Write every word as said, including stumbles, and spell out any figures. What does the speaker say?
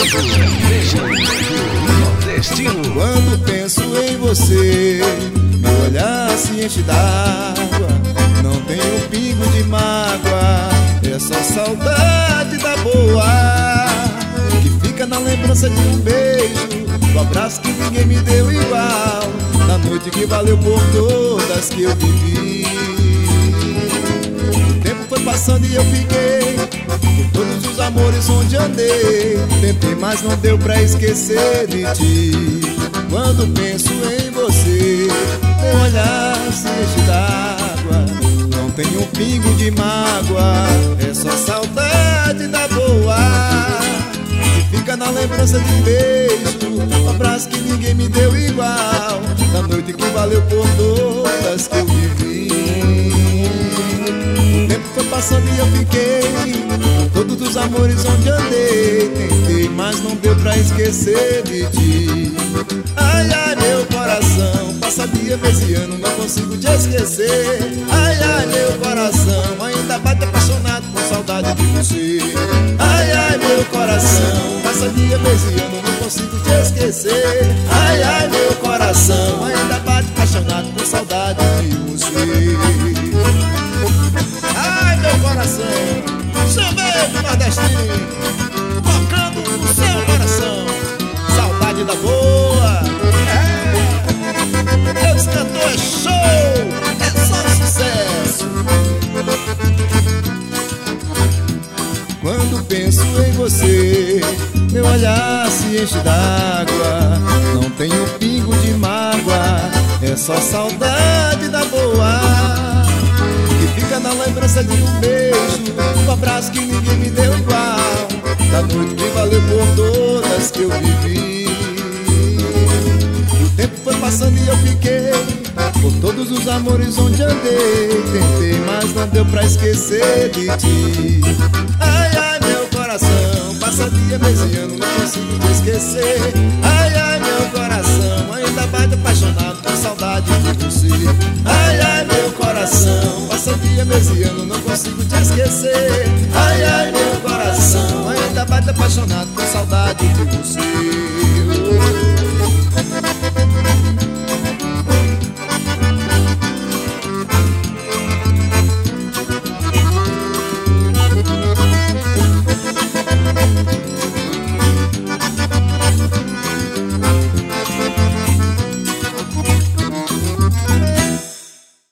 Quando penso em você, meu olhar se enche d'água. Não tem um pingo de mágoa, é só saudade da boa, que fica na lembrança de um beijo, do abraço que ninguém me deu igual, da noite que valeu por todas que eu vivi. O tempo foi passando e eu fiquei por todos os amores onde andei. Tentei, mas não deu pra esquecer de ti. Quando penso em você, meu olhar se enche d'água. Não tem um pingo de mágoa, é só saudade da boa, que fica na lembrança de um beijo, um abraço que ninguém me deu igual, da noite que valeu por todas que eu vivi. O tempo foi passando e eu fiquei por todos os amores onde andei. Tentei, mas não deu pra esquecer de ti. Ai, ai, meu coração, passa dia, mês e ano, não consigo te esquecer. Ai, ai, meu coração, ainda bate apaixonado com saudade de você. Ai, ai, meu coração, passa dia, mês e ano, não consigo te esquecer. Ai, ai, meu coração, ainda bate apaixonado com saudade de você. Ai, meu coração, chamei do nordestino, tocando no seu coração, saudade da boa. É, esse cantor é show, é só sucesso. Quando penso em você, meu olhar se enche d'água. Não tem um pingo de mágoa, é só saudade da boa, que fica na lembrança de um beijo, um abraço que ninguém me deu igual, da noite que valeu por todas que eu vivi. O tempo foi passando e eu fiquei por todos os amores onde andei. Tentei, mas não deu pra esquecer de ti. Ai, ai, meu coração, passa dia, mês e ano, não consigo te esquecer. Ai, ai, meu coração, ainda bate apaixonado com saudade de você. Ai, ai, meu coração, passa dia, mês e ano, não consigo te esquecer. Ai, ai, meu coração, ainda bate apaixonado com saudade de você.